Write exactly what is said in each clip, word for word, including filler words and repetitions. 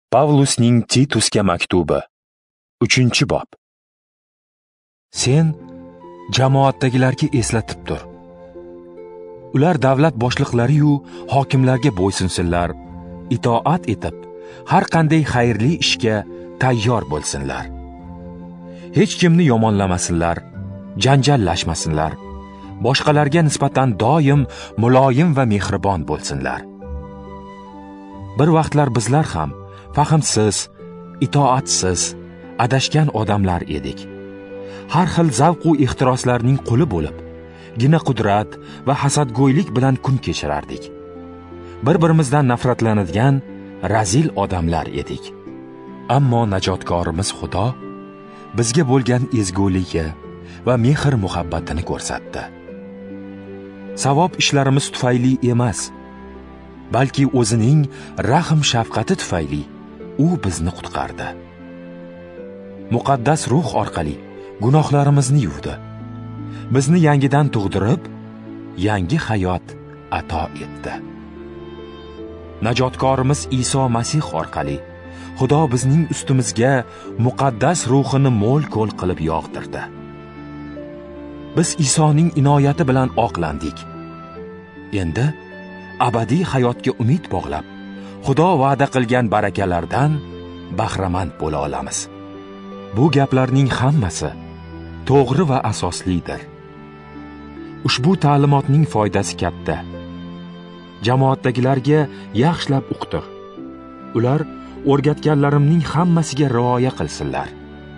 Pavlusning Titusga maktubi. uchinchi bob. Sen jamoatdagilarga eslatib tur. Ular davlat boshliqlari-yu hokimlarga bo'ysunsinlar, itoat etib, har qanday xayrli ishga tayyor bo'lsinlar. Hech kimni yomonlamasinlar, janjallashmasinlar. Boshqalarga nisbatan doim muloyim va mehribon bo'lsinlar. Bir vaqtlar bizlar ham fahmsiz, itoatsiz, adashgan odamlar edik. Har xil zavq va ehtiroslarning quli bo'lib, gina qudrat va hasadgo'ylik bilan kun kechirardik. Bir-birimizdan nafratlanadigan razil odamlar edik. Ammo najotkorimiz Xudo bizga bo'lgan ezguligi va mehr muhabbatini ko'rsatdi. Savob ishlarimiz tufayli emas, balki o'zining rahm shafqati tufayli u bizni qutqardi. Muqaddas ruh orqali gunohlarimizni yuvdi. Bizni yangidan tug'dirib, yangi hayot ato etdi. Najotkorimiz Iso Masih orqali Xudo bizning ustimizga muqaddas ruhini mo'l-ko'l qilib yog'dirdi. Biz Isoning inoyati bilan oqlandik. Endi abadiy hayotga umid bog'lab, Xudo va'da qilgan barakalardan bahramand bo'la olamiz. Bu gaplarning hammasi to'g'ri va asoslidir. Ushbu ta'limotning foydasi katta. Jamoatdagilarga yaxshilab o'qitir. Ular o'rgatganlarimning hammasiga rioya qilsinlar.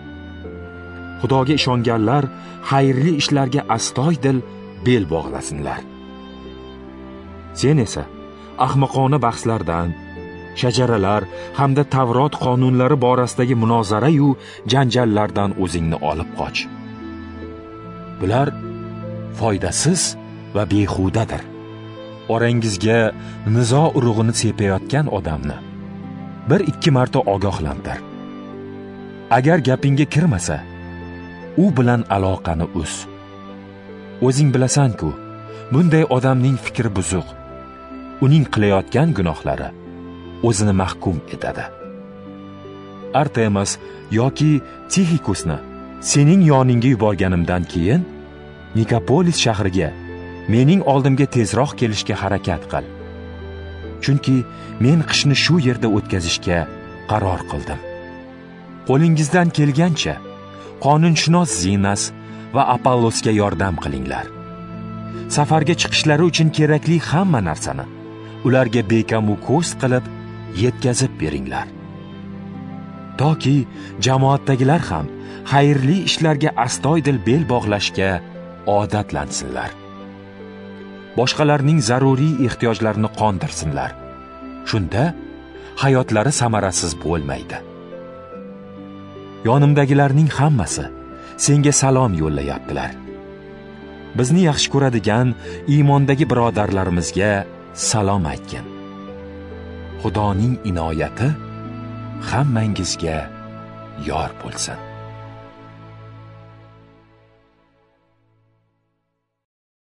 Xudoga ishonganlar xayrli ishlarga astoydil bel bog'lasinlar. Sen esa ahmoqona bahslardan, shajaralar hamda Tavrot qonunlari borasidagi munozara-yu janjallardan o'zingni olib qoch. Bular foydasiz va behudadir. Orangizga nizo urug'ini sepayotgan odamni bir ikki marta ogohlantir. Agar gapingga kirmasa, u bilan aloqani uz. O'zing bilasan-ku, bunday odamning fikri buzuq. Uning qilayotgan gunohlari o'zini mahkum etadi. Artemas yoki Tixikusni sening yoningga yuborganimdan keyin Nikopolis shahriga mening oldimga tezroq kelishga harakat qil. Chunki men qishni shu yerda o'tkazishga qaror qildim. Qo'lingizdan kelgancha qonunshunos Zinas va Apollosga yordam qilinglar. Safarga chiqishlari uchun kerakli hamma narsani ularga bekamu ko'st qilib yetkazib beringlar. Toki jamoatdagilar ham xayrli ishlarga astoydil bel bog'lashga odatlansinlar. Boshqalarning zaruriy ehtiyojlarini qondirsinlar. Shunda hayotlari samarasiz bo'lmaydi. Yonimdagilarning hammasi senga salom yo'llayaptilar. Bizni yaxshi ko'radigan iymondagi birodarlarimizga salom aytgin. Xudoning inoyati hammangizga yor bo'lsin.